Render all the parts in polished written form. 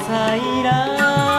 祭ら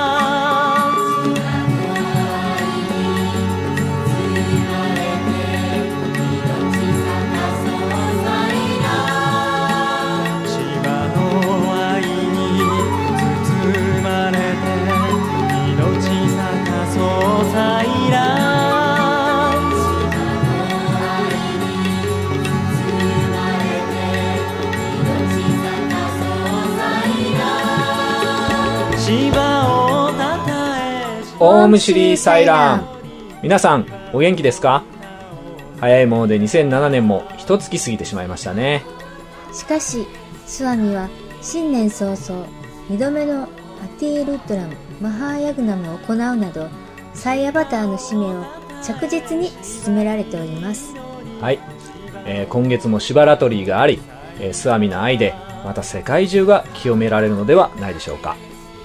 オウムシリーサイラン。皆さんお元気ですか？早いもので2007年も一月過ぎてしまいましたね。 しかしスワミは新年早々2度目のアティールッドラムマハーヤグナムを行うなどサイアバターの使命を着実に進められております。 はい、今月もシバラトリーがあり、スワミの愛でまた世界中が清められるのではないでしょうか。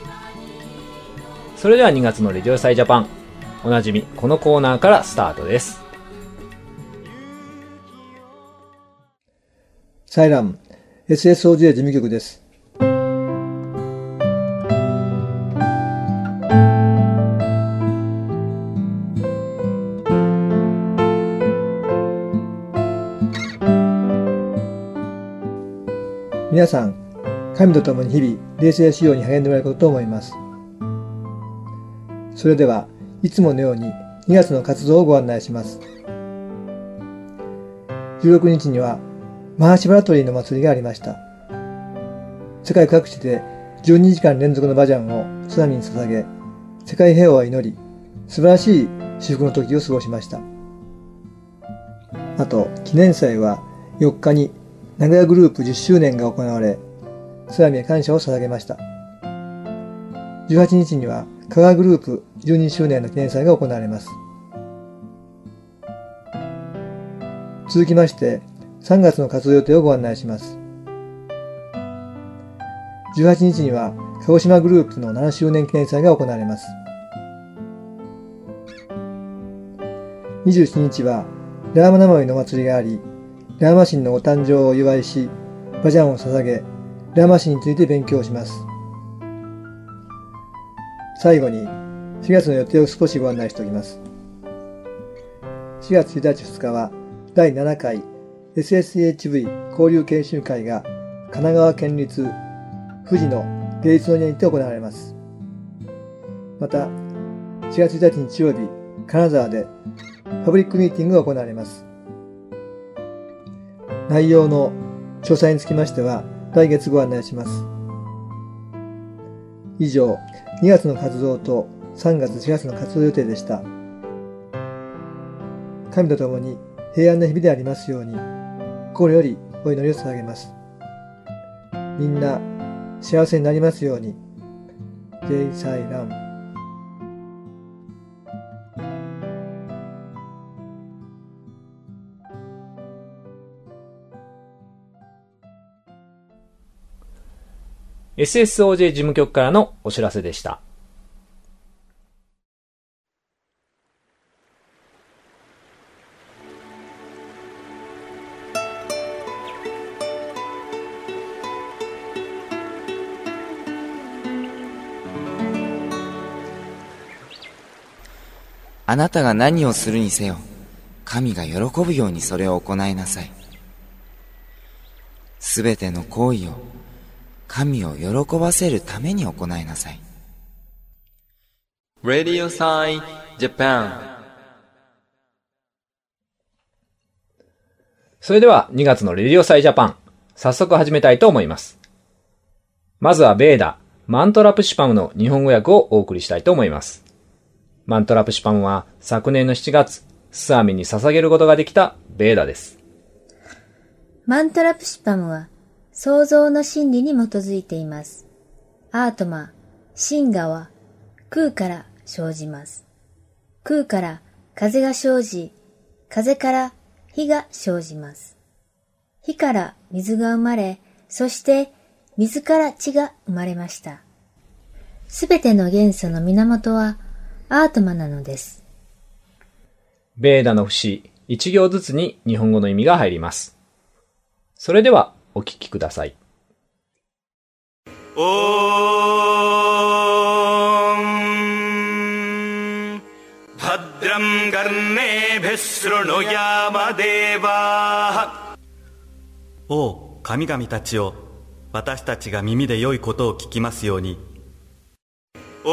それでは2月のレディオサイジャパン、おなじみこのコーナーからスタートです。 サイラン SSOJ 事務局です。皆さん、神と共に日々冷静仕様に励んでもらえることと思います。それではいつものように2月の活動をご案内します。16日にはマハシバラトリーの祭りがありました。世界各地で12時間連続のバジャンをスワミに捧げ、世界平和を祈り、素晴らしい至福の時を過ごしました。あと、記念祭は4日に名古屋グループ10周年が行われ、スワミへ感謝を捧げました。18日には香川グループ12周年の記念祭が行われます。続きまして3月の活動予定をご案内します。18日には鹿児島グループの7周年記念祭が行われます。27日はラーマナマミのお祭りがあり、ラーマ神のご誕生をお祝いし、バジャンを捧げ、ラーマ神について勉強します。最後に4月の予定を少しご案内しておきます。4月1日2日は第7回 SSHV 交流研修会が神奈川県立富士の芸術の庭にて行われます。また4月1日日曜日、金沢でパブリックミーティングが行われます。内容の詳細につきましては来月ご案内します。以上、2月の活動と3月4月の活動予定でした。神と共に平安な日々でありますように、心よりお祈りを捧げます。みんな幸せになりますように。ジェイサイラン。 SSOJ 事務局からのお知らせでした。 あなたが何をするにせよ、神が喜ぶようにそれを行いなさい。すべての行為を神を喜ばせるために行いなさい。 Radio Sai Japan。 それでは2月のレディオサイジャパン、早速始めたいと思います。まずはベーダ、マントラプシパムの日本語訳をお送りしたいと思います。マントラプシパムは昨年の7月、スワミに捧げることができたベーダです。 マントラプシパムは創造の真理に基づいています。アートマ、真我は空から生じます。空から風が生じ、風から火が生じます。火から水が生まれ、そして水から地が生まれました。すべての元素の源はアートマなのです。 ベーダの節、一行ずつに日本語の意味が入ります。それではお聞きください。 おー भद्रं कर्णेभिः शृणुयाम देवाः。 おう神々たちよ、私たちが耳で良いことを聞きますように。 オ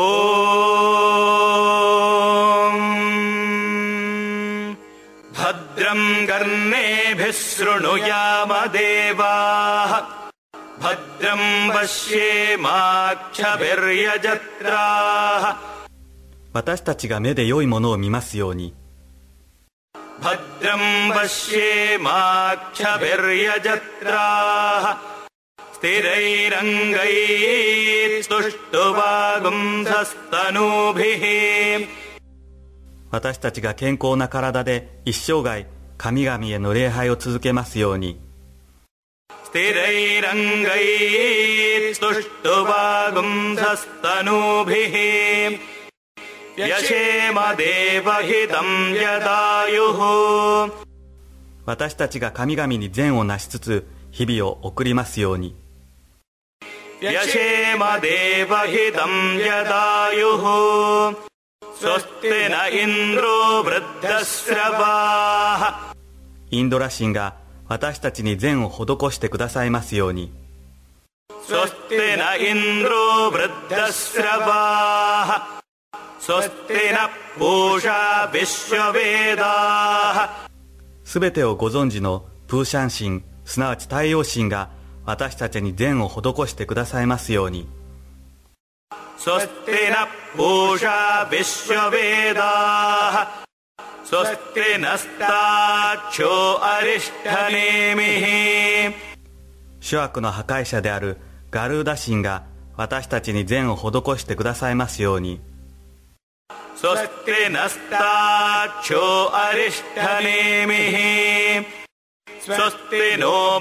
ームバドラムガルネビスルノヤマデババドラムバシェマキャベリアジャトラ。 私たちが目で良いものを見ますように。 バドラムバシェマキャベリアジャトラ。 私たちが健康な体で一生涯神々への礼拝を続けますように。私たちが神々に善をなしつつ日々を送りますように。 यशेम देवहितं यदायुः स्वस्ति न इन्द्रो वृद्धश्रवाः。 インドラ神が私たちに善を施してくださいますように。 स्वस्ति न इन्द्रो वृद्धश्रवाः स्वस्ति न पूषा विश्ववेदाः。 すべてをご存知のプーシャン神、すなわち太陽神が私たちに善を施してくださいますように。 स्वस्ति न पूषा विश्ववेदाः स्वस्ति नस्ताक्षो अरिष्ठनेमिः。 諸悪の破壊者であるガルーダ神が私たちに善を施してくださいますように。 स्वस्ति नस्ताक्षो अरिष्ठनेमिः स्वस्ति नो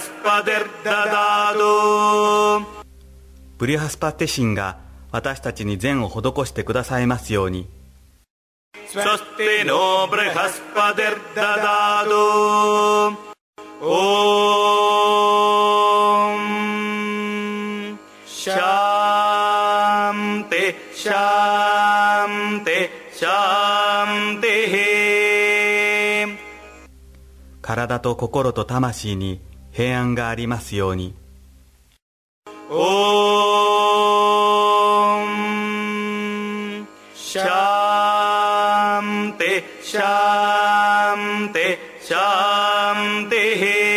बृहस्पतिर्ददातु。 ブリハスパテ神が私たちに善を施してくださいますように。 स्वस्ति नो बृहस्पतिर्ददातु। ओम शांति शांति शांति。 体と心と魂に平安がありますように。 オームシャンテシャンテシャンテ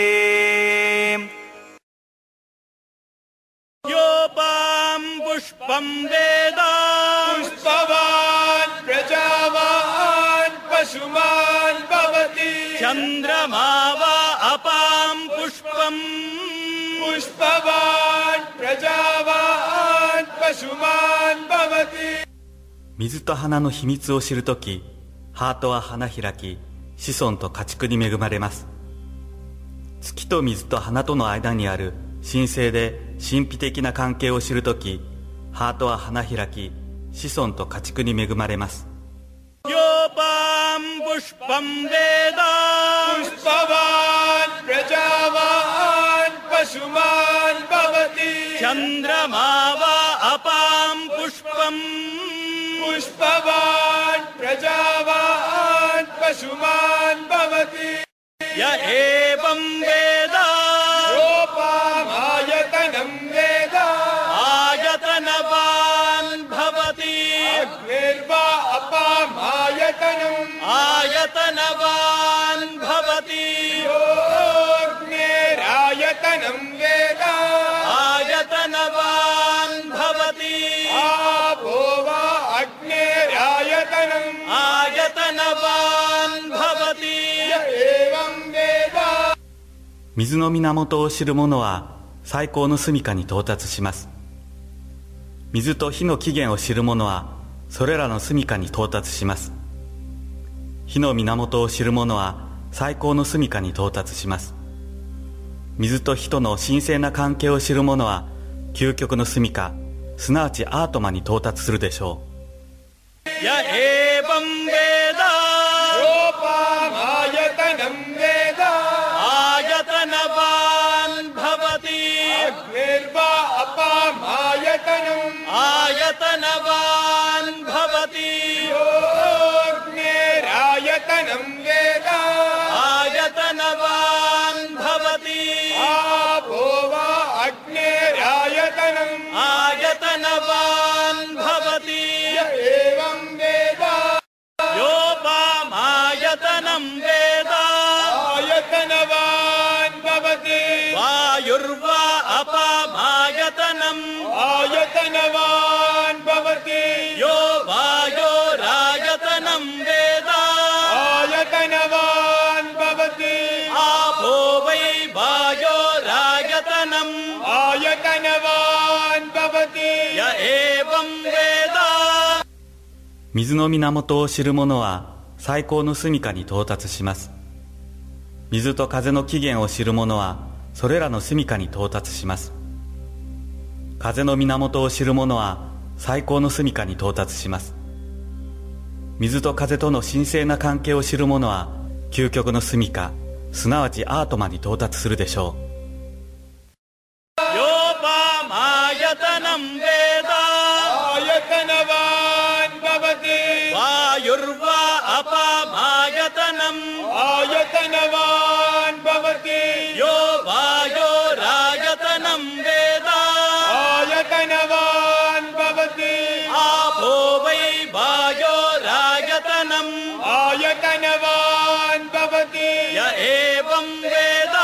ヨパンプシパンベダプシパワンプラジャワンパシュマンババティचंद्रमा वा अपां पुष्पं पुष्पवान् प्रजावान् पशुमान् भवति。 水と花の秘密を知るとき、ハートは花開き、子孫と家畜に恵まれます。月と水と花との間にある神聖で神秘的な関係を知るとき、ハートは花開き、子孫と家畜に恵まれます。 पुष्पं वेद पुष्पवान् प्रजावान् पशुमान् भवति चन्द्रमा वा अपां पुष्पं पुष्पवान् प्रजावान् पशुमान् भवति य एवं वेद योपामायतनं वेद आयतनवान् भवति अग्निर्वा अपामायतनम् आयतनवान् भवति योऽग्निरायतनं वेद आयतनवान् भवति आपो वा अग्निरायतनम् आयतनवान् भवति एवं वेद。 水の源を知る者は最高の住処に到達します。水と火の起源を知る者はそれらの住処に到達します。火の源を知る者は最高の住処に到達します。水と火との神聖な関係を知る者は究極の住処、すなわちアートマに到達するでしょう。やエバンベダヨパマヤタナンベダアヤタナバンババティアグネルバアパマヤタナンアヤタナバンババティヨグネ आयतनवान् भवति एवं वेद योपामायतनं वेद आयतनवान् भवति वायुर्वा अपामायतनम् आयतनवान् भवति यो वायोरायतनं वेद आयतनवान् भवति आपो वै वायोरायतनम् आयतनवान् भवति य एवं वेद 水の源を知る者は最高の住処に到達します。水と風の起源を知る者はそれらの住処に到達します。風の源を知る者は最高の住処に到達します。水と風との神聖な関係を知る者は究極の住処、すなわちアートマに到達するでしょう。 योपामायतनं वेद आयतनवान् भवति वायुर्वा अपामायतनम् आयतनवान् भवति यो वायोरायतनं वेद आयतनवान् भवति आपो वै वायोरायतनम् आयतनवान् भवति य एवं वेद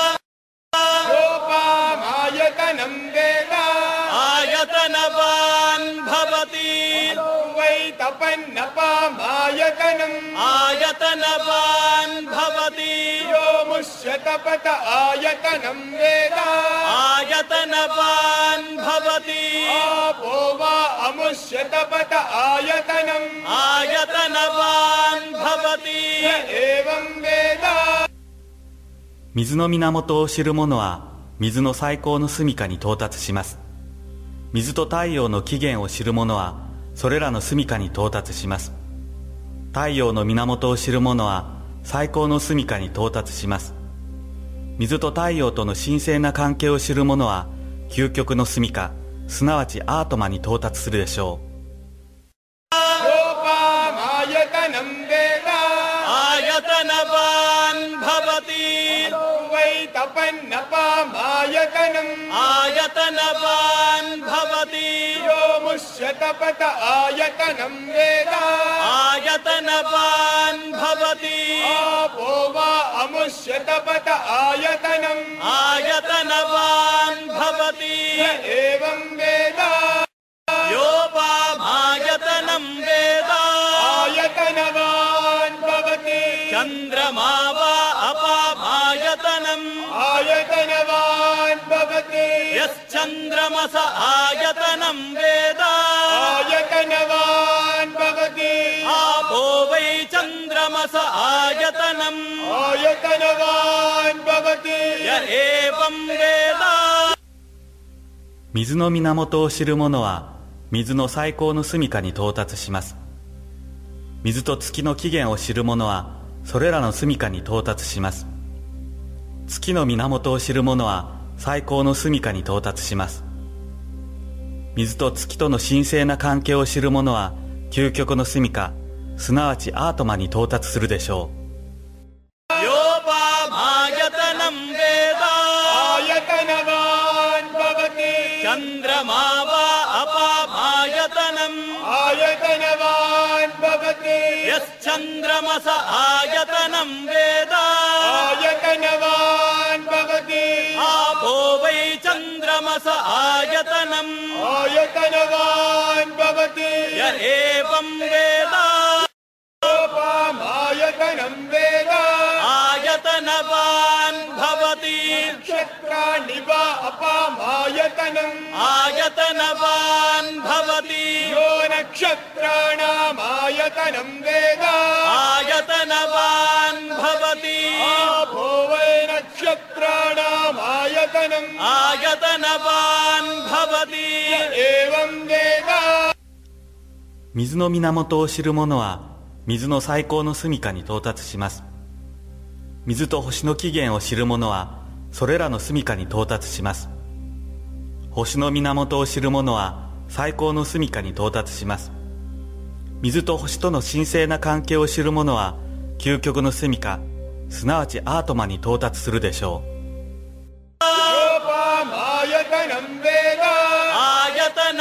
योपामायतनं वेद आयतनवान् भवति वै तपन्नपामायतनम् आयतनवान् भवति यो मुष्यतपत आयतनं वेद आयतनवान् भवति आपो वा अमुष्यतपत आयतनम् आयतनवान् भवति एवं वेद 水の源を知る者は水の最高の住処に到達します。水と太陽の起源を知る者はそれらの住処に到達します。太陽の源を知る者は最高の住処に到達します。水と太陽との神聖な関係を知る者は究極の住処、すなわちアートマに到達するでしょう。 योपामायतनं वेद आयतनवान् भवति वै तपन्नपामायतनम् आयतनवान् भवति यो मुष्यतपत आयतनं वेद आयतनवान् भवति आपो वा अमुष्यतपत आयतनम् आयतनवान् भवति एवं वेद योपामायतनं वेद आयतनवान् भवति चन्द्रमा वा अपामायतनम् आयतनवान् भवति यश्चन्द्रमस आयतनं वेद आयतनवान् भवति आपो वै चन्द्रमस आयतनम् आयतनवान् भवति य एवं वेद 水の源を知る者は水の最高の住処に到達します。水と月の起源を知る者はそれらの住処に到達します。月の源を知る者は最高の住処に到達します。水と月との神聖な関係を知る者は究極の住処、すなわちアートマに到達するでしょう。 योपामायतनं वेद आयतनवान् भवति चन्द्रमा वा अपामायतनम् आयतनवान् भवति यश्चन्द्रमस आयतनं वेद आयतनवान् भवति आपो वै चन्द्रमस आयतनम् आयतनवान् भवति य एवं वेद योपामायतनं वेद आयतनवान् भवति नक्षत्राणि वा अपामायतनम् आयतनवान् भवति यो नक्षत्राणामायतनं वेद आयतनवान् भवति आपो वै नक्षत्राणामायतनम् आयतनवान् भवति एवं वेद 水の源を知る者は水の最高の住処に到達します。水と星の起源を知る者はそれらの住処に到達します。星の源を知る者は最高の住処に到達します。水と星との神聖な関係を知る者は究極の住処、すなわちアートマに到達するでしょう。 योपामायतनं वेद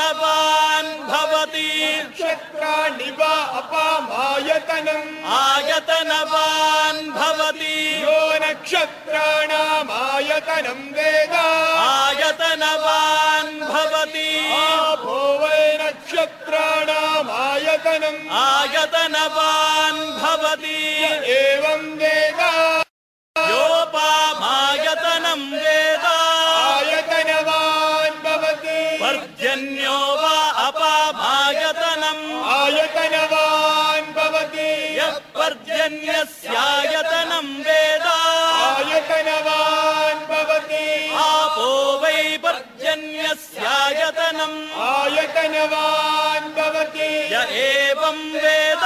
आयतनवान् भवति नक्षत्राणि वा अपामायतनम् आयतनवान् भवति यो नक्षत्राणामायतनं वेद आयतनवान् भवति आपो वै नक्षत्राणामायतनम् आयतनवान् भवति एवं वेद योपामायतनं वेद आयतनवान् भवति पर्जन्यो वा अपामायतनम् आयतनवान् भवति यः पर्जन्यस्यायतनं वेद आयतनवान् भवति आपो वै पर्जन्यस्यायतनम् आयतनवान् भवति य एवं वेद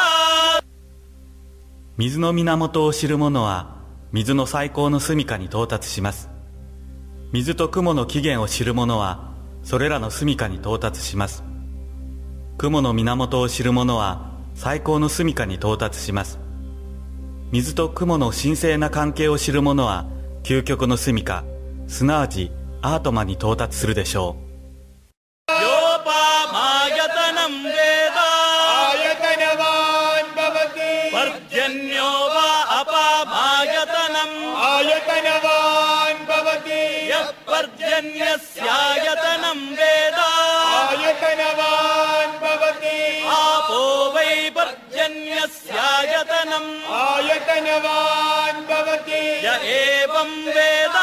水の源を知る者は水の最高の住処に到達します。水と雲の起源を知る者はそれらの住処に到達します。雲の源を知る者は最高の住処に到達します。水と雲の神聖な関係を知る者は究極の住処、すなわちアートマに到達するでしょう。ヨーパーマヤタナムベダ आयतनवान् भवति पर्जन्यो वा अपामायतनम् आयतनवान् भवति यः पर्जन्यस्यायतनं वेद आयतनवान् भवति आपो वै पर्जन्यस्यायतनम् आयतनवान् भवति य एवं वेद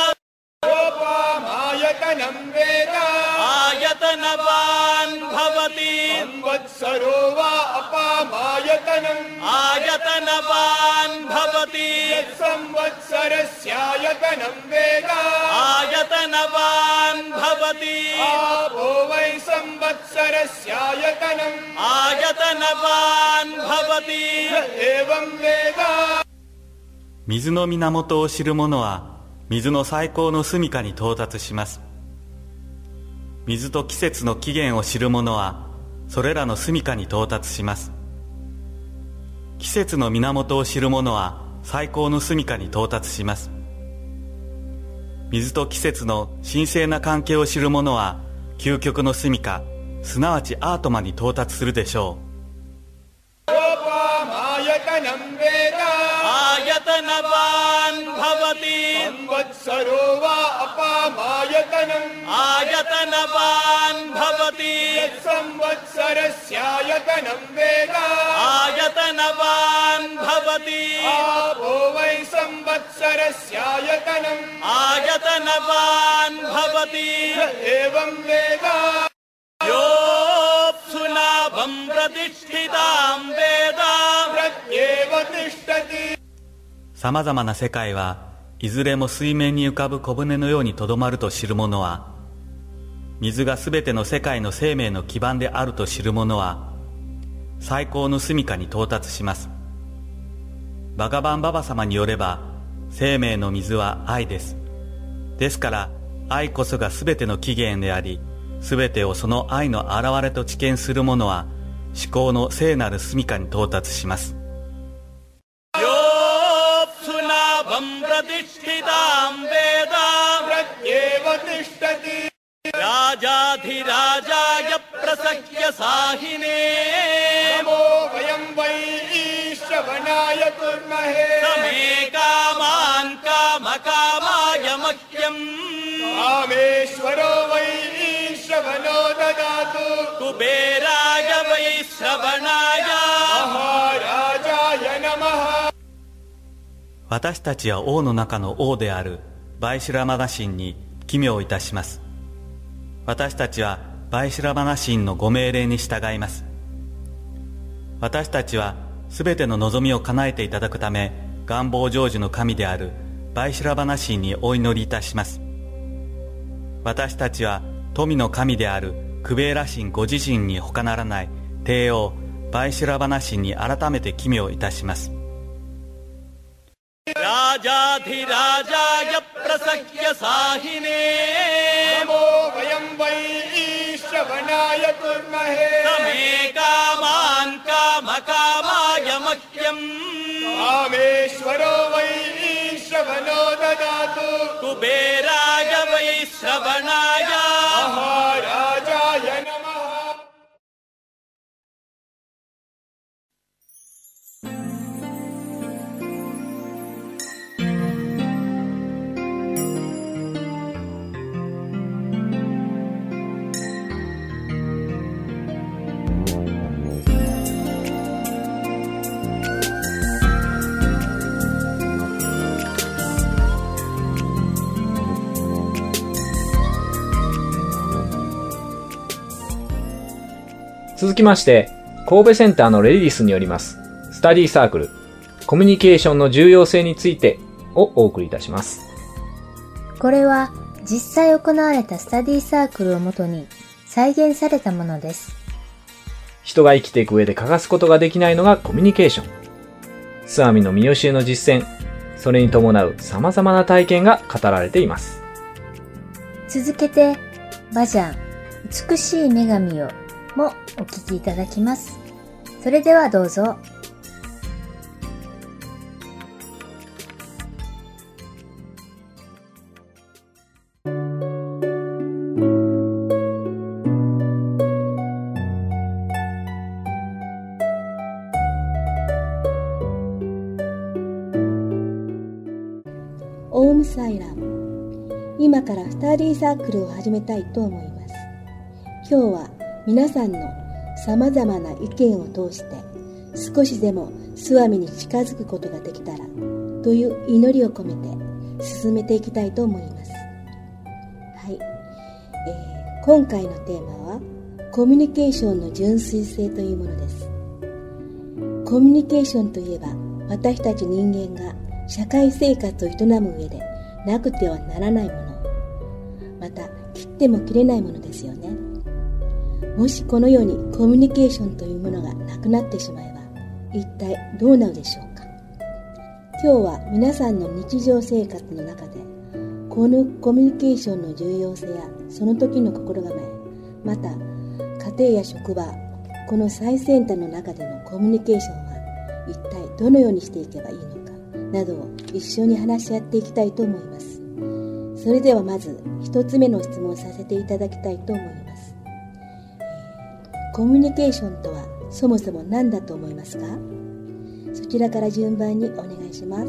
योपामायतनं वेद आयतनवान् भवति संवत्सरो वा अपामायतनम् आयतनवान् भवति संवत्सरस्यायतनं वेद आयतनवान् भवति आपो वै संवत्सरस्यायतनम् आयतनवान् भवति एवं वेद 水の源を知る者は水の最高の住処に到達します。水と季節の起源を知る者はそれらの住処に到達します。季節の源を知る者は最高の住処に到達します。水と季節の神聖な関係を知る者は究極の住処、すなわちアートマに到達するでしょう。 योपामायतनं वेद आयतनवान् भवति संवत्सरो वा अपामायतनम् आयतनवान् भवति संवत्सरस्यायतनं वेद आयतनवान् भवति आपो वै संवत्सरस्यायतनम् आयतनवान् भवति एवं वेद योऽप्सुनाभं प्रतिष्ठितां वेद प्रत्येव तिष्ठति さまざまな世界はいずれも水面に浮かぶ小舟のようにとどまると知る者は、水がすべての世界の生命の基盤であると知る者は最高の住処に到達します。バガバンババ様によれば生命の水は愛です。ですから愛こそがすべての起源であり、すべてをその愛の現れと知見する者は至高の聖なる住処に到達します。प्रतिष्ठितां वेद प्रत्येव तिष्ठति राजाधिराजाय प्रसख्य साहिने नमो वयं वै ईश्वराय कुर्महे समे कामान् कामकामाय मह्यम् कामेश्वरो वै ईश्वरो ददातु कुबेराय वै श्रवणाय महाराजाय नमः 私たちは王の中の王であるバイシュラマナ神に奇妙いたします。私たちはバイシュラマナ神のご命令に従います。私たちはすべての望みを叶えていただくため、願望成就の神であるバイシュラマナ神にお祈りいたします。私たちは富の神であるクベーラ神ご自身に他ならない帝王バイシュラマナ神に改めて奇妙いたします。राजाधिराजाय प्रसख्य साहिने नमो वयं वै ईश्वराय कुर्महे समे कामान् कामकामाय मह्यम् कामेश्वरो वै ईश्वरो ददातु कुबेराय वै श्रवणाय महाराजाय नमः 続きまして、神戸センターのレディスによりますスタディサークル、コミュニケーションの重要性についてをお送りいたします。 これは実際行われたスタディサークルをもとに再現されたものです。 人が生きていく上で欠かすことができないのがコミュニケーション。スワミの三好の実践、それに伴う様々な体験が語られています。 続けて、バジャン、美しい女神よもお聞きいただきます。それではどうぞ。 オウムサイラム。今からスタディサークルを始めたいと思います。今日は皆さんの様々な意見を通して少しでもスワミに近づくことができたらという祈りを込めて進めていきたいと思います。はい、今回のテーマはコミュニケーションの純粋性というものです。コミュニケーションといえば私たち人間が社会生活を営む上でなくてはならないもの、また切っても切れないものですよね。もしこのようにコミュニケーションというものがなくなってしまえば一体どうなるでしょうか。今日は皆さんの日常生活の中でこのコミュニケーションの重要性やその時の心構え、また家庭や職場、この最先端の中でのコミュニケーションは一体どのようにしていけばいいのかなどを一緒に話し合っていきたいと思います。それではまず一つ目の質問をさせていただきたいと思います。コミュニケーションとはそもそも何だと思いますか？そちらから順番にお願いします。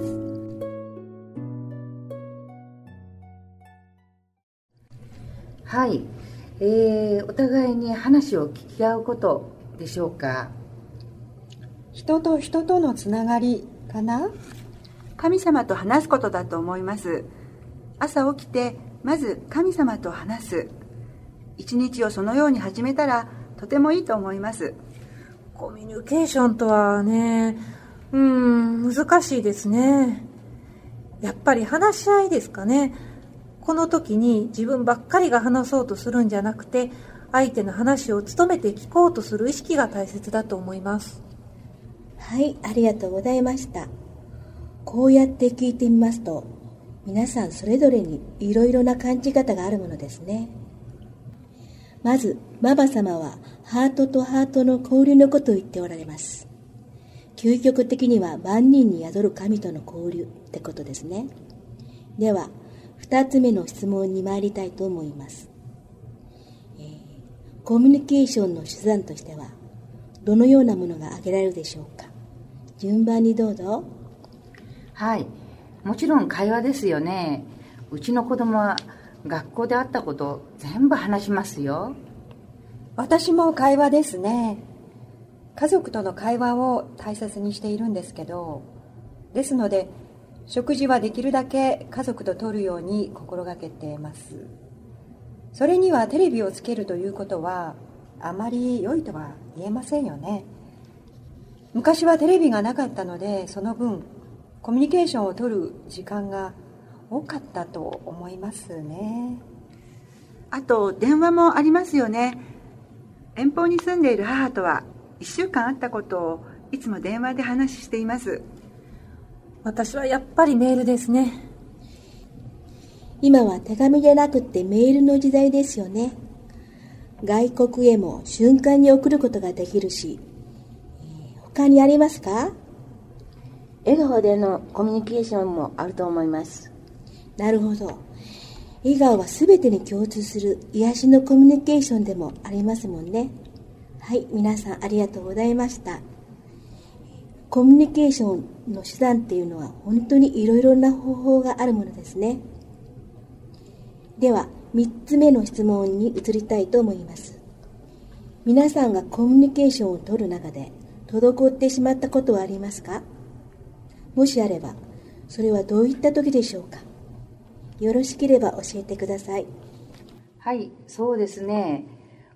はい、お互いに話を聞き合うことでしょうか。 人と人とのつながりかな？ 神様と話すことだと思います。朝起きてまず神様と話す。一日をそのように始めたらとてもいいと思います。 コミュニケーションとはね、難しいですね。やっぱり話し合いですかね。この時に自分ばっかりが話そうとするんじゃなくて、相手の話を努めて聞こうとする意識が大切だと思います。 はい、ありがとうございました。こうやって聞いてみますと、皆さんそれぞれにいろいろな感じ方があるものですね。まず、ママ様はハートとハートの交流のことを言っておられます。究極的には万人に宿る神との交流ってことですね。では、2つ目の質問に参りたいと思います。コミュニケーションの手段としては、どのようなものが挙げられるでしょうか。順番にどうぞ。 はい、もちろん会話ですよね。うちの子供は学校であったことを全部話しますよ。 私も会話ですね。家族との会話を大切にしているんですけど、ですので食事はできるだけ家族と取るように心がけています。それにはテレビをつけるということはあまり良いとは言えませんよね。昔はテレビがなかったので、その分コミュニケーションを取る時間が多かったと思いますね。 あと電話もありますよね。遠方に住んでいる母とは1週間会ったことをいつも電話で話しています。 私はやっぱりメールですね。 今は手紙でなくてメールの時代ですよね。外国へも瞬間に送ることができるし、他にありますか？ 笑顔でのコミュニケーションもあると思います。 なるほど。笑顔は全てに共通する癒しのコミュニケーションでもありますもんね。はい、皆さんありがとうございました。コミュニケーションの手段っていうのは本当にいろいろな方法があるものですね。では3つ目の質問に移りたいと思います。皆さんがコミュニケーションを取る中で滞ってしまったことはありますか？もしあれば、それはどういった時でしょうか？よろしければ教えてください。 はい、そうですね。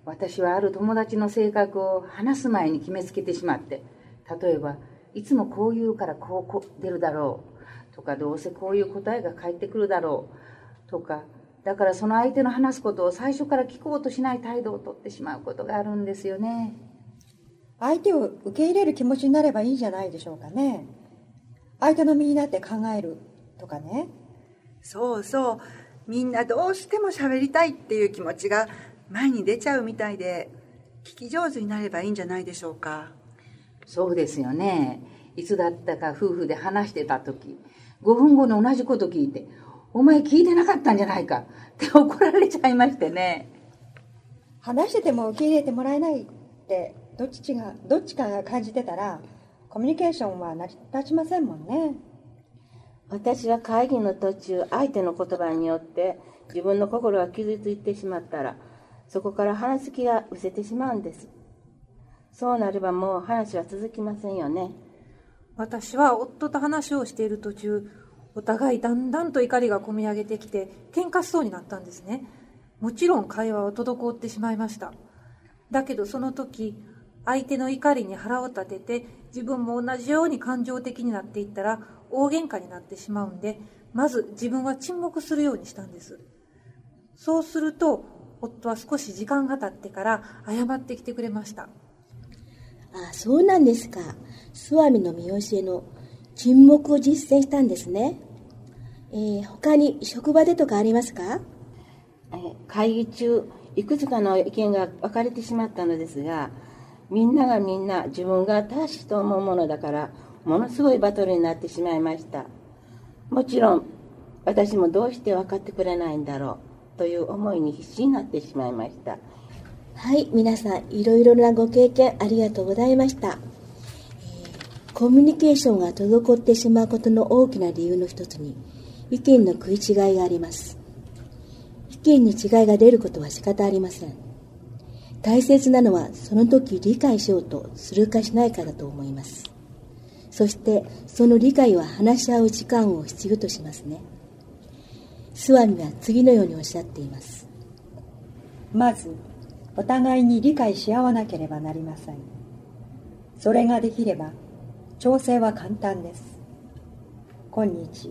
私はある友達の性格を話す前に決めつけてしまって、例えばいつもこう言うからこう出るだろうとか、どうせこういう答えが返ってくるだろうとか、だからその相手の話すことを最初から聞こうとしない態度をとってしまうことがあるんですよね。 相手を受け入れる気持ちになればいいんじゃないでしょうかね。相手の身になって考えるとかね。 そうそう、みんなどうしても喋りたいっていう気持ちが前に出ちゃうみたいで、聞き上手になればいいんじゃないでしょうか。 そうですよね。いつだったか夫婦で話してた時、5分後に同じこと聞いて、お前聞いてなかったんじゃないかって怒られちゃいましてね。 話してても受け入れてもらえないってどっちかが感じてたら、コミュニケーションは成り立ちませんもんね。 私は会議の途中、相手の言葉によって自分の心が傷ついてしまったら、そこから話す気が失せてしまうんです。そうなればもう話は続きませんよね。 私は夫と話をしている途中、お互いだんだんと怒りがこみ上げてきて喧嘩しそうになったんですね。もちろん会話は滞ってしまいました。だけどその時、相手の怒りに腹を立てて自分も同じように感情的になっていったら大喧嘩になってしまうんで、まず自分は沈黙するようにしたんです。そうすると夫は少し時間が経ってから謝ってきてくれました。 そうなんですか。スワミの見教えの沈黙を実践したんですね。他に職場でとかありますか？会議中、いくつかの意見が分かれてしまったのですが、みんながみんな自分が正しいと思うものだから、ものすごいバトルになってしまいました。もちろん、私もどうして分かってくれないんだろうという思いに必死になってしまいました。はい、皆さんいろいろなご経験ありがとうございました。コミュニケーションが滞ってしまうことの大きな理由の一つに、意見の食い違いがあります。意見に違いが出ることは仕方ありません。大切なのはその時理解しようとするかしないかだと思います。そしてその理解は話し合う時間を必要としますね。スワミは次のようにおっしゃっています。 まずお互いに理解し合わなければなりません。それができれば調整は簡単です。今日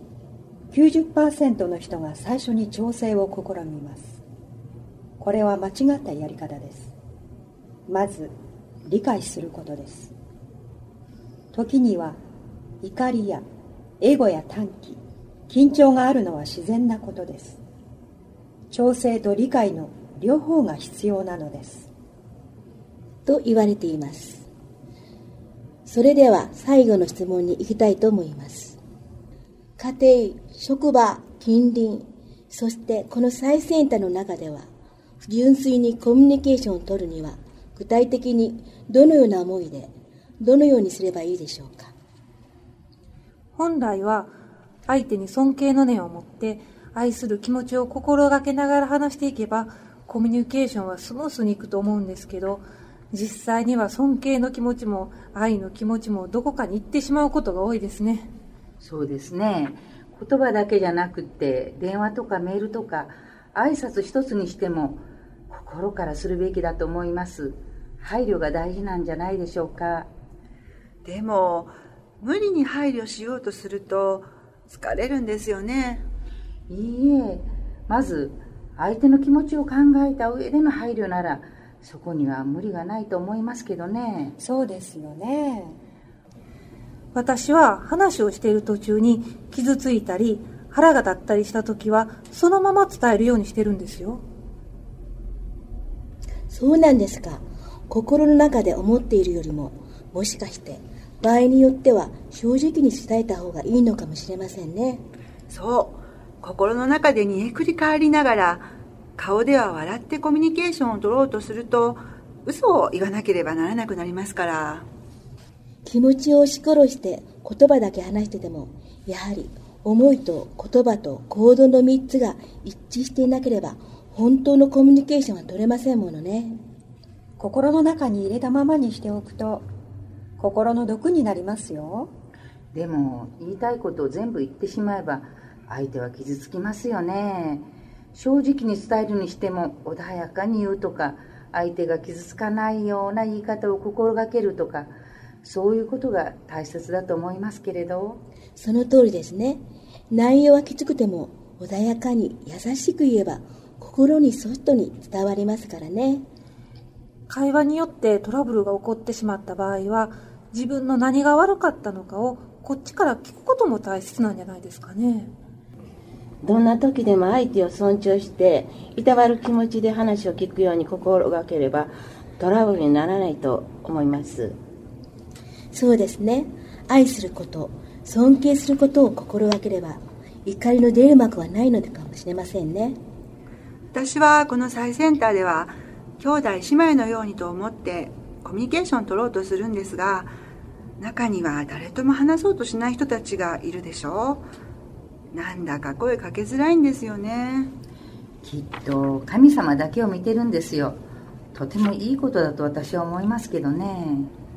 90% の人が最初に調整を試みます。これは間違ったやり方です。まず理解することです。時には怒りやエゴや短気、緊張があるのは自然なことです。調整と理解の両方が必要なのです。 と言われています。それでは最後の質問に行きたいと思います。家庭、職場、近隣、そしてこの最先端の中では、純粋にコミュニケーションを取るには、具体的にどのような思いで、どのようにすればいいでしょうか。 本来は相手に尊敬の念を持って愛する気持ちを心がけながら話していけば、コミュニケーションはスムースにいくと思うんですけど、実際には尊敬の気持ちも愛の気持ちもどこかに行ってしまうことが多いですね。 そうですね。言葉だけじゃなくて電話とかメールとか挨拶一つにしても心からするべきだと思います。配慮が大事なんじゃないでしょうか。 でも無理に配慮しようとすると疲れるんですよね。 いいえ、まず相手の気持ちを考えた上での配慮ならそこには無理がないと思いますけどね。 そうですよね。 私は話をしている途中に傷ついたり腹が立ったりした時はそのまま伝えるようにしてるんですよ。 そうなんですか。心の中で思っているよりも、もしかして場合によっては正直に伝えた方がいいのかもしれませんね。 そう、心の中で煮えくり返りながら顔では笑ってコミュニケーションを取ろうとすると嘘を言わなければならなくなりますから。 気持ちを押し殺して言葉だけ話してても、やはり思いと言葉と行動の3つが一致していなければ本当のコミュニケーションは取れませんものね。 心の中に入れたままにしておくと心の毒になりますよ。 でも言いたいことを全部言ってしまえば相手は傷つきますよね。正直に伝えるにしても穏やかに言うとか相手が傷つかないような言い方を心がけるとか、そういうことが大切だと思いますけれど。 その通りですね。内容はきつくても穏やかに優しく言えば心にそっとに伝わりますからね。 会話によってトラブルが起こってしまった場合は、自分の何が悪かったのかをこっちから聞くことも大切なんじゃないですかね。 どんな時でも相手を尊重していたわる気持ちで話を聞くように心がければトラブルにならないと思います。 そうですね。愛すること、尊敬することを心がければ怒りの出る幕はないのかもしれませんね。 私はこの最センターでは兄弟姉妹のようにと思ってコミュニケーションを取ろうとするんですが、中には誰とも話そうとしない人たちがいるでしょう。なんだか声かけづらいんですよね。 きっと神様だけを見てるんですよ。とてもいいことだと私は思いますけどね。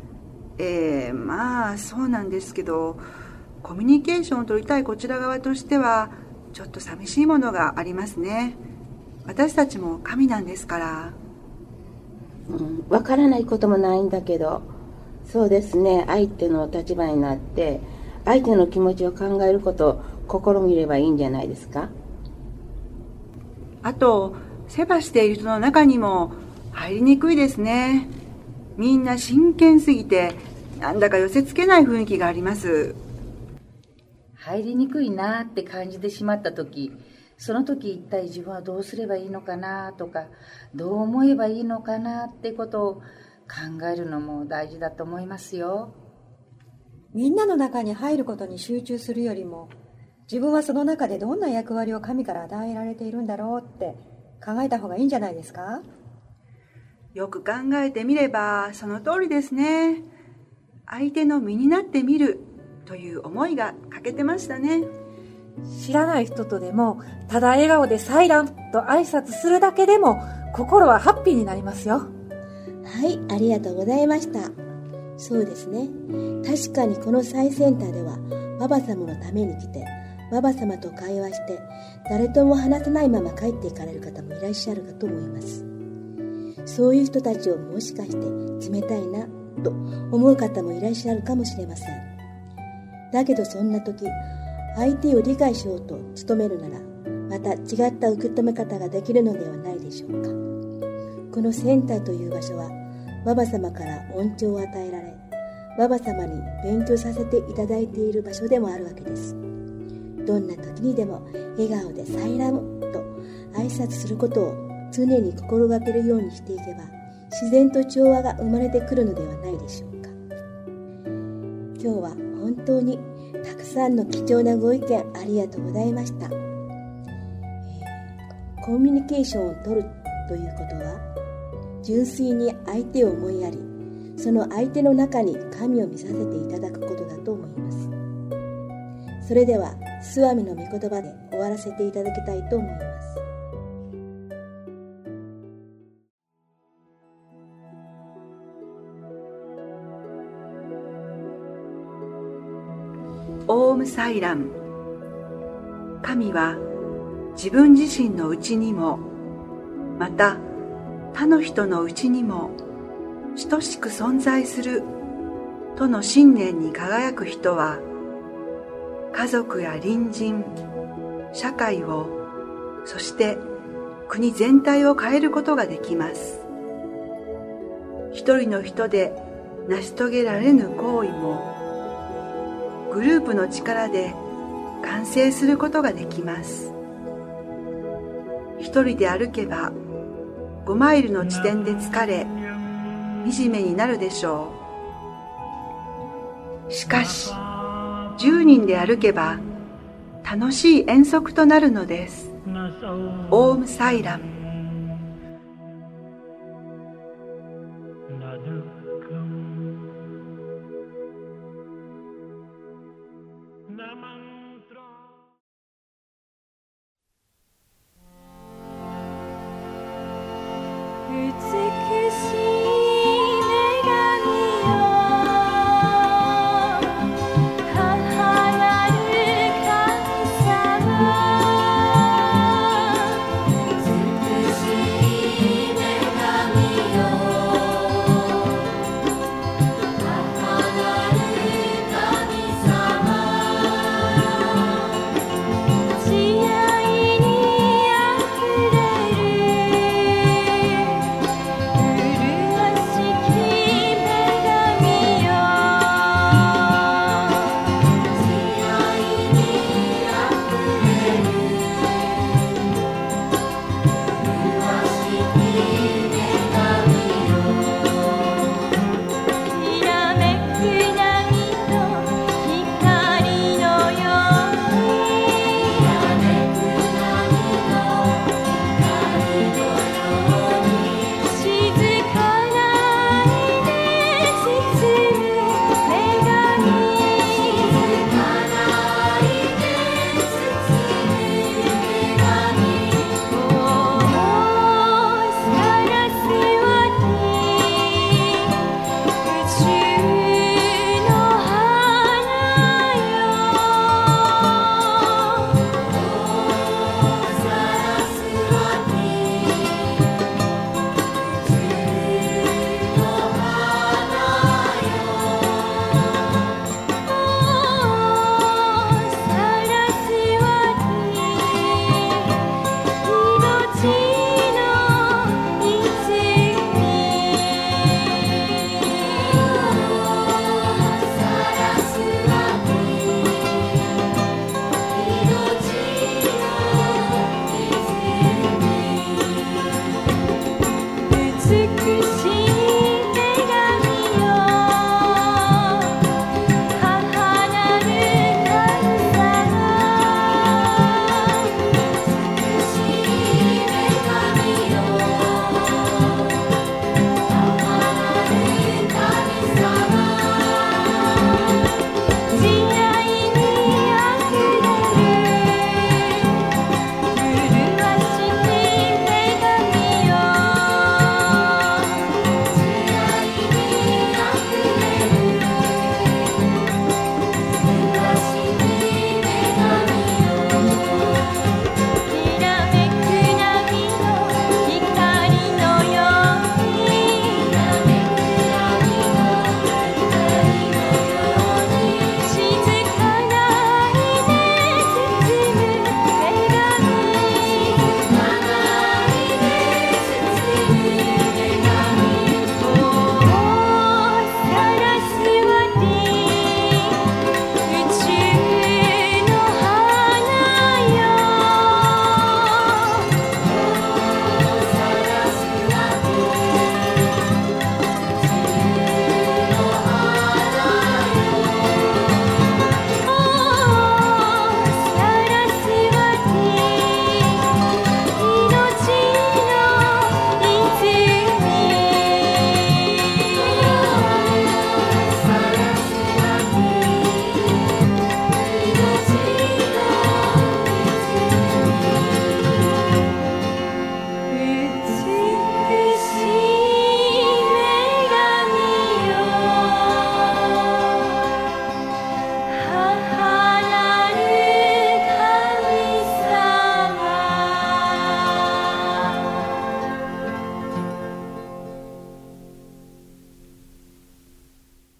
まあそうなんですけど、コミュニケーションを取りたいこちら側としてはちょっと寂しいものがありますね。私たちも神なんですから。 わからないこともないんだけど、そうですね、相手の立場になって相手の気持ちを考えることを試みればいいんじゃないですか。 あと世話している人の中にも入りにくいですね。みんな真剣すぎてなんだか寄せつけない雰囲気があります。 入りにくいなって感じてしまった時、その時一体自分はどうすればいいのかなとか、どう思えばいいのかなってことを考えるのも大事だと思いますよ。 みんなの中に入ることに集中するよりも、自分はその中でどんな役割を神から与えられているんだろうって考えた方がいいんじゃないですか。 よく考えてみればその通りですね。相手の身になってみるという思いが欠けてましたね。 知らない人とでもただ笑顔でサイランと挨拶するだけでも心はハッピーになりますよ。 はい、ありがとうございました。そうですね。確かにこの最先端ではババ様のために来て、ババ様と会話して誰とも話さないまま帰っていかれる方もいらっしゃるかと思います。そういう人たちをもしかして冷たいなと思う方もいらっしゃるかもしれません。だけどそんな時、相手を理解しようと努めるなら、また違った受け止め方ができるのではないでしょうか。このセンターという場所は、ババ様から恩寵を与えられ、ババ様に勉強させていただいている場所でもあるわけです。どんな時にでも笑顔でサイラムと挨拶することを常に心がけるようにしていけば、自然と調和が生まれてくるのではないでしょうか。今日は本当にたくさんの貴重なご意見ありがとうございました。コミュニケーションを取るということは、純粋に相手を思いやり、その相手の中に神を見させていただくことだと思います。それでは、スワミの御言葉で終わらせていただきたいと思います。 オームサイラム。神は自分自身のうちにも、また他の人のうちにも等しく存在するとの信念に輝く人は、家族や隣人、社会を、そして国全体を変えることができます。一人の人で成し遂げられぬ行為も、グループの力で完成することができます。一人で歩けば5マイルの地点で疲れ、惨めになるでしょう。しかし、10人で歩けば楽しい遠足となるのです。オームサイラム。 美しい女神よ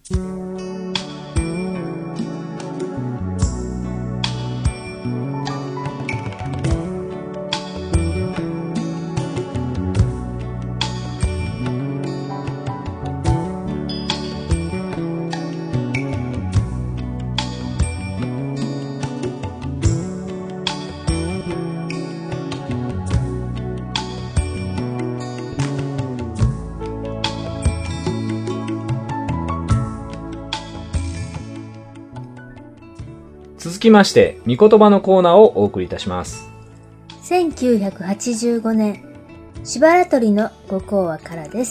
続きまして、御言葉のコーナーをお送りいたします。 1985年、しばらとりのご講話からです。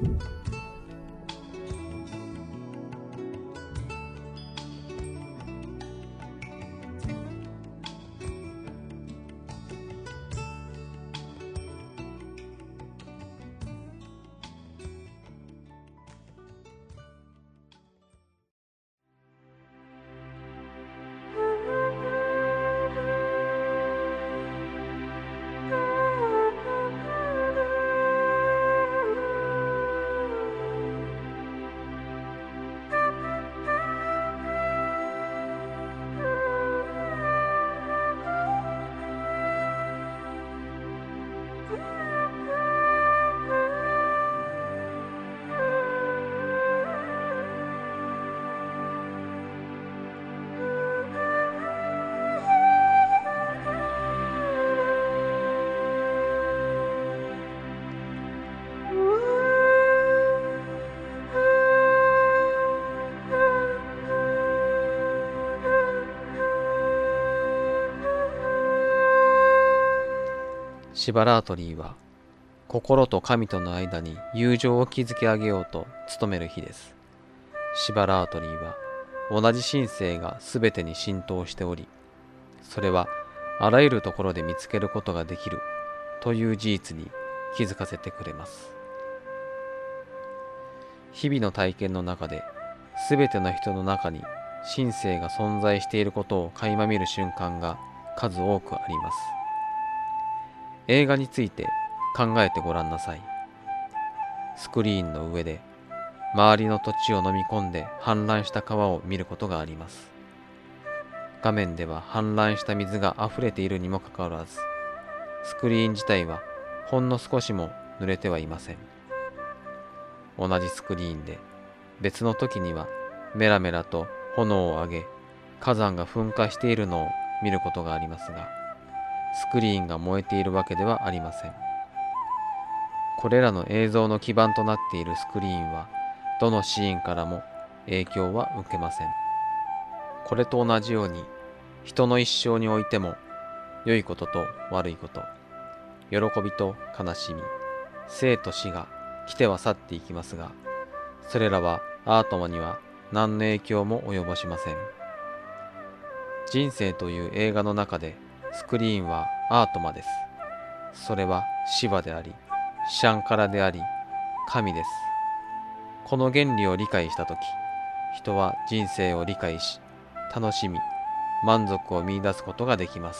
シバラートリーは心と神との間に友情を築き上げようと努める日です。シバラートリーは同じ神性がすべてに浸透しており、それはあらゆるところで見つけることができるという事実に気づかせてくれます。日々の体験の中で、すべての人の中に神性が存在していることを垣間見る瞬間が数多くあります。映画について考えてごらんなさい。スクリーンの上で周りの土地を飲み込んで氾濫した川を見ることがあります。画面では氾濫した水が溢れているにもかかわらず、スクリーン自体はほんの少しも濡れてはいません。同じスクリーンで別の時にはメラメラと炎を上げ、火山が噴火しているのを見ることがありますが、スクリーンが燃えているわけではありません。これらの映像の基盤となっているスクリーンは、どのシーンからも影響は受けません。これと同じように、人の一生においても、良いことと悪いこと、喜びと悲しみ、生と死が来ては去っていきますが、それらはアートマには何の影響も及ぼしません。人生という映画の中で、スクリーンはアートマです。それはシヴァであり、シャンカラであり、神です。この原理を理解したとき、人は人生を理解し、楽しみ、満足を見出すことができます。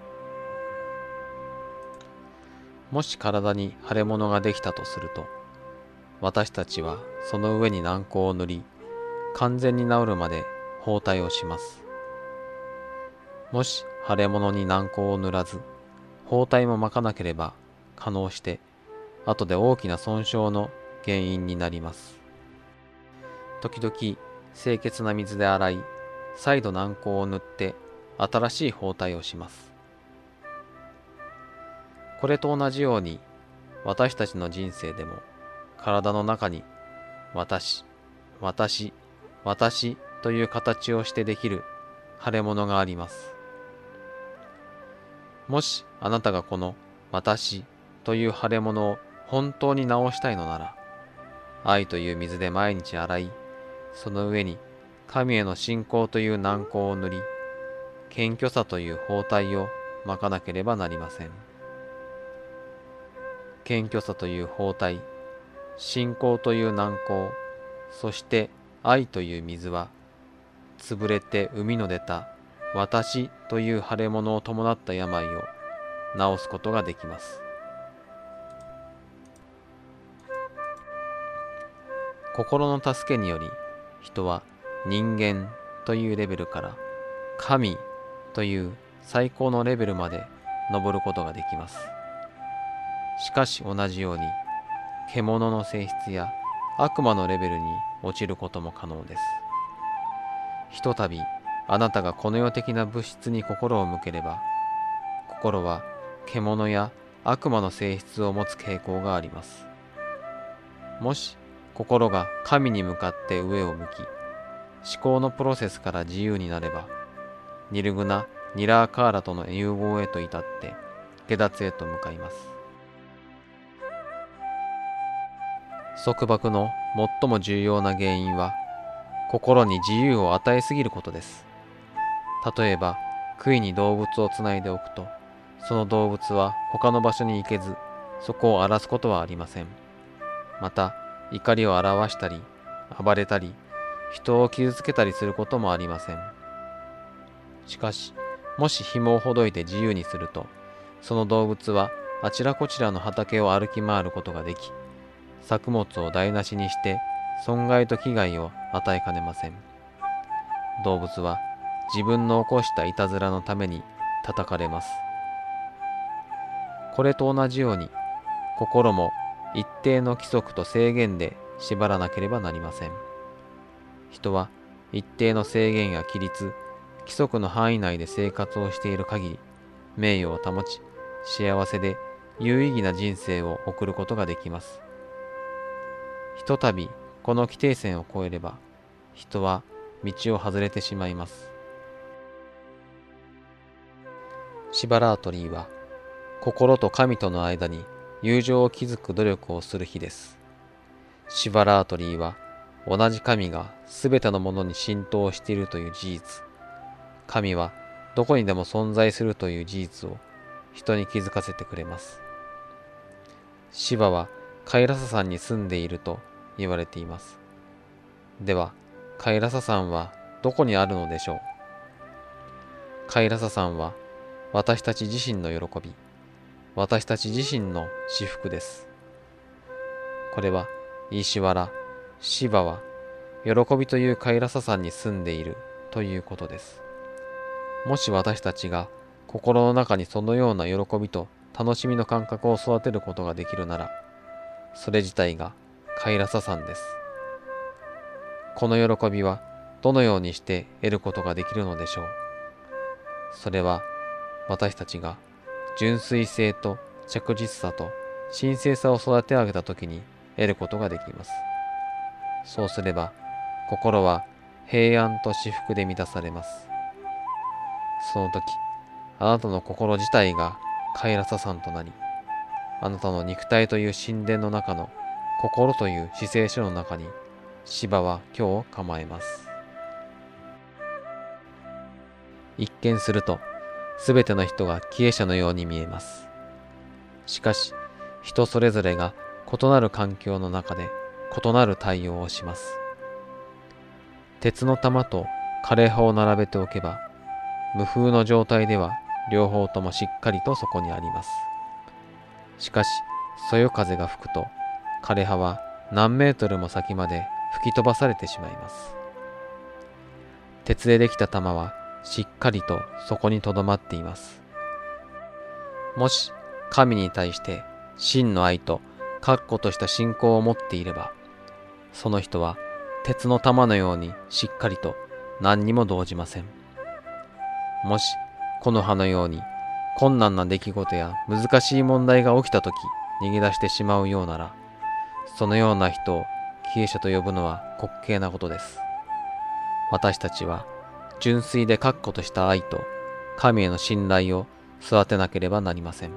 もし体に腫れ物ができたとすると、私たちはその上に軟膏を塗り、完全に治るまで包帯をします。もし腫れ物に軟膏を塗らず、包帯も巻かなければ、可能して、後で大きな損傷の原因になります。時々、清潔な水で洗い、再度軟膏を塗って、新しい包帯をします。これと同じように、私たちの人生でも、体の中に、私、私、私という形をしてできる腫れ物があります。もしあなたがこの私という腫れ物を本当に治したいのなら、愛という水で毎日洗い、その上に神への信仰という軟膏を塗り、謙虚さという包帯を巻かなければなりません。謙虚さという包帯、信仰という軟膏、そして愛という水は、潰れて海の出た私という腫れ物を伴った病を治すことができます。心の助けにより人は人間というレベルから神という最高のレベルまで登ることができます。しかし同じように獣の性質や悪魔のレベルに落ちることも可能です。ひとたびあなたがこの世的な物質に心を向ければ、心は獣や悪魔の性質を持つ傾向があります。もし心が神に向かって上を向き、思考のプロセスから自由になれば、ニルグナ・ニラーカーラとの融合へと至って下脱へと向かいます。束縛の最も重要な原因は、心に自由を与えすぎることです。例えば、杭に動物をつないでおくと、その動物は他の場所に行けず、そこを荒らすことはありません。また、怒りを表したり、暴れたり、人を傷つけたりすることもありません。しかし、もし紐をほどいて自由にすると、その動物はあちらこちらの畑を歩き回ることができ、作物を台無しにして損害と危害を与えかねません。動物は自分の起こしたいたずらのために叩かれます。これと同じように、心も一定の規則と制限で縛らなければなりません。人は一定の制限や規律、規則の範囲内で生活をしている限り、名誉を保ち、幸せで有意義な人生を送ることができます。ひとたびこの規定線を越えれば、人は道を外れてしまいます。シバラートリーは、心と神との間に友情を築く努力をする日です。シバラートリーは、同じ神がすべてのものに浸透しているという事実、神はどこにでも存在するという事実を人に気づかせてくれます。シバはカイラサ山に住んでいると言われています。では、カイラサ山はどこにあるのでしょう。カイラサ山は私たち自身の喜び、私たち自身の至福です。これはイーシュワラ、シバは喜びというカイラサ山に住んでいるということです。もし私たちが心の中にそのような喜びと楽しみの感覚を育てることができるなら、それ自体がカイラサ山です。この喜びはどのようにして得ることができるのでしょう。それは私たちが純粋性と着実さと神聖さを育て上げたときに得ることができます。そうすれば心は平安と至福で満たされます。その時、あなたの心自体がカイラサ山となり、あなたの肉体という神殿の中の心という至聖所の中にシバは今日を構えます。一見すると、すべての人が帰依者のように見えます。しかし、人それぞれが異なる環境の中で異なる対応をします。鉄の玉と枯葉を並べておけば、無風の状態では両方ともしっかりとそこにあります。しかし、そよ風が吹くと、枯葉は何メートルも先まで吹き飛ばされてしまいます。鉄でできた玉はしっかりとそこにとどまっています。もし神に対して真の愛と確固とした信仰を持っていれば、その人は鉄の玉のようにしっかりと何にも動じません。もし木の葉のように困難な出来事や難しい問題が起きたとき逃げ出してしまうようなら、そのような人を帰依者と呼ぶのは滑稽なことです。私たちは純粋で確固とした愛と神への信頼を育てなければなりません。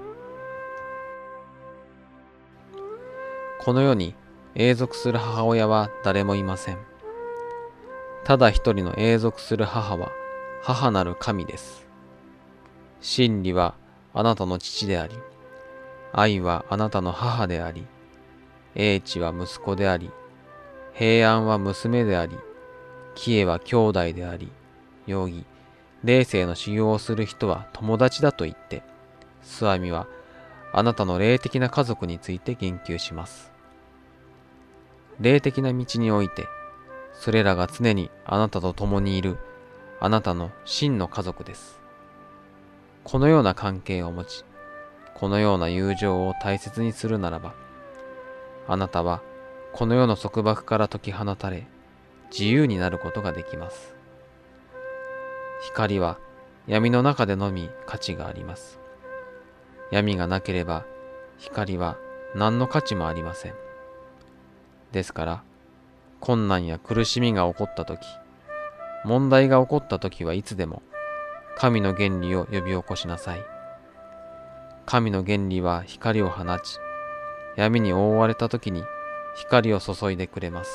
この世に永続する母親は誰もいません。ただ一人の永続する母は母なる神です。真理はあなたの父であり、愛はあなたの母であり、英知は息子であり、平安は娘であり、帰依は兄弟であり、容疑、霊性の修行をする人は友達だと言って、スワミはあなたの霊的な家族について言及します。霊的な道において、 それらが常にあなたと共にいるあなたの真の家族です。このような関係を持ち、このような友情を大切にするならば、あなたはこの世の束縛から解き放たれ、自由になることができます。光は闇の中でのみ価値があります。闇がなければ光は何の価値もありません。ですから、困難や苦しみが起こったとき、問題が起こったときはいつでも神の原理を呼び起こしなさい。神の原理は光を放ち、闇に覆われたときに光を注いでくれます。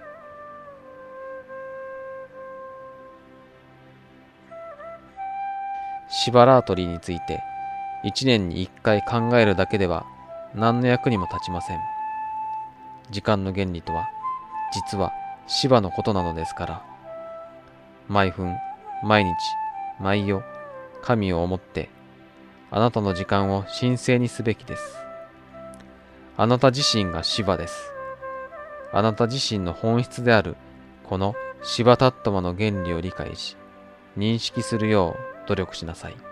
シバラートリーについて1年に1回考えるだけでは何の役にも立ちません。時間の原理とは実はシバのことなのですから、毎分毎日毎夜神を思ってあなたの時間を神聖にすべきです。あなた自身がシバです。あなた自身の本質であるこのシバタットマの原理を理解し認識するよう努力しなさい。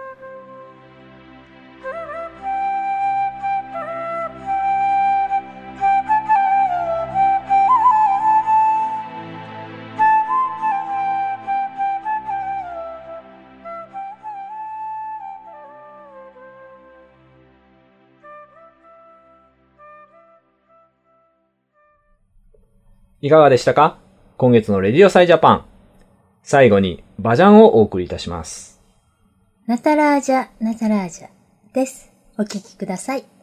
いかがでしたか？今月のレディオサイジャパン。最後にバジャンをお送りいたします。 ナタラージャ、ナタラージャです。お聞きください。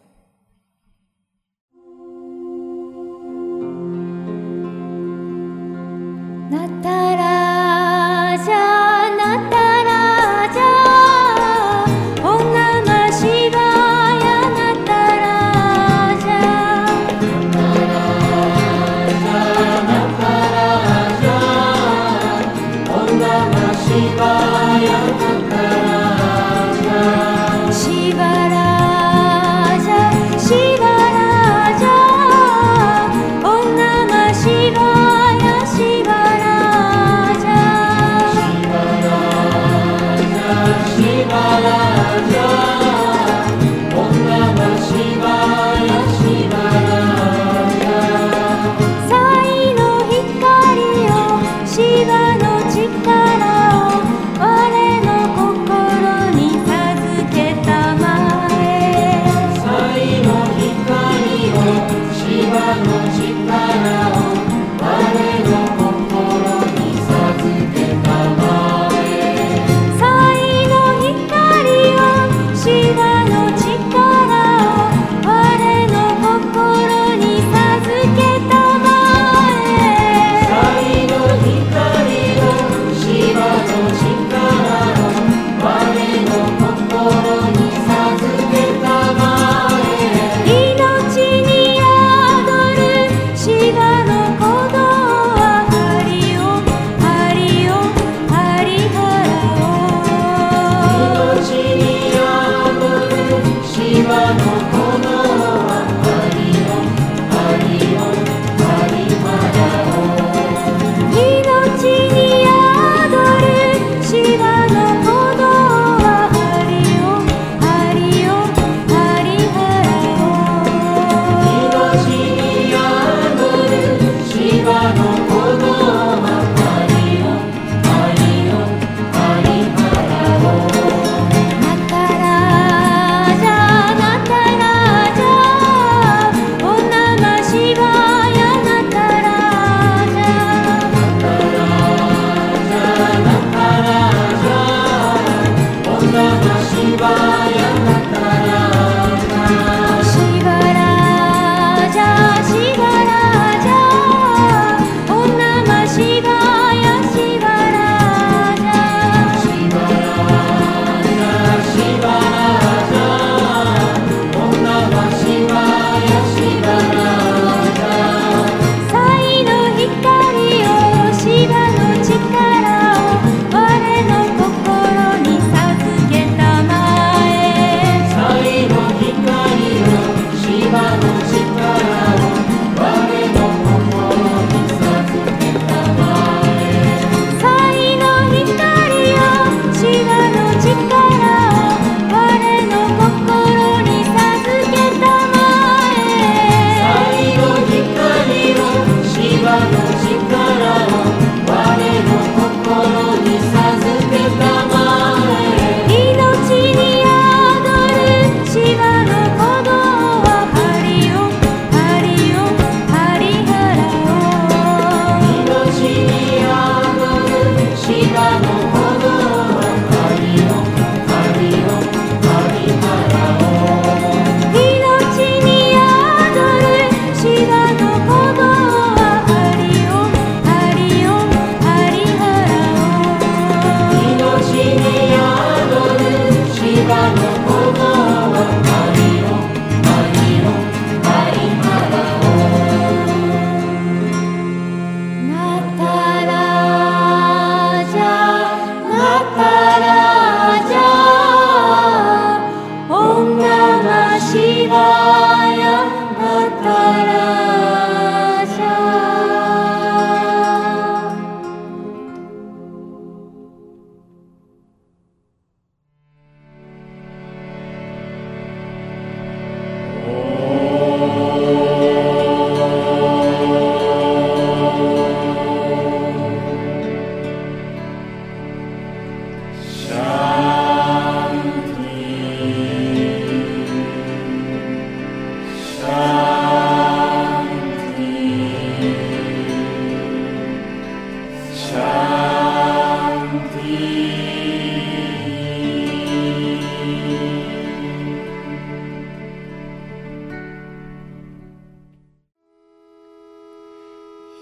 ナタラージャ、ナタラージャ、オナマシバヤナタラージャ、ナタラージャ、ナタラージャ、オナマシバヤナタラージャ、シバラージャ、シバラージャ、オナマシバヤシバ命に宿る芝の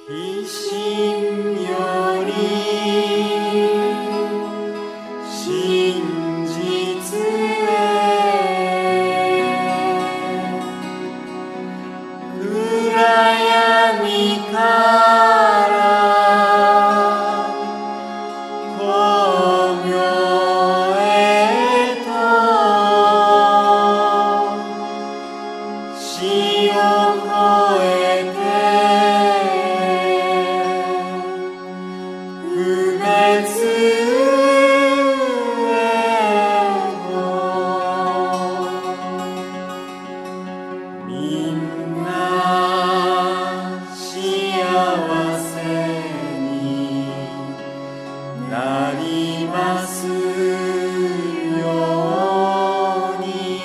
悲心より真実へ暗闇から光明へと死を越えて不滅へとみんな幸せになりますように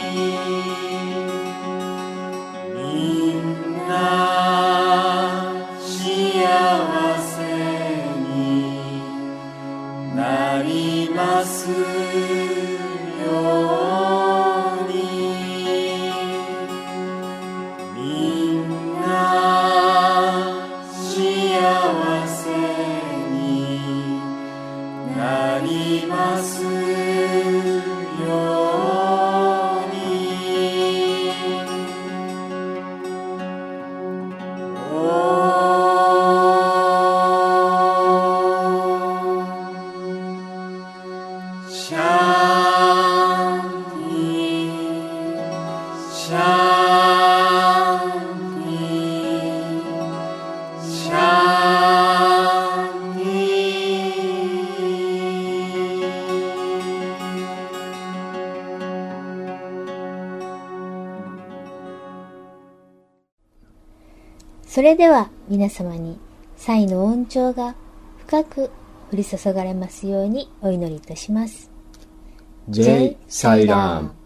みんな幸せになりますようにみんな幸せになりますようにシャンティシャンティシャンティそれでは皆様に祭の恩寵が深く降り注がれますようにお祈りいたします。 Jai Sai Ram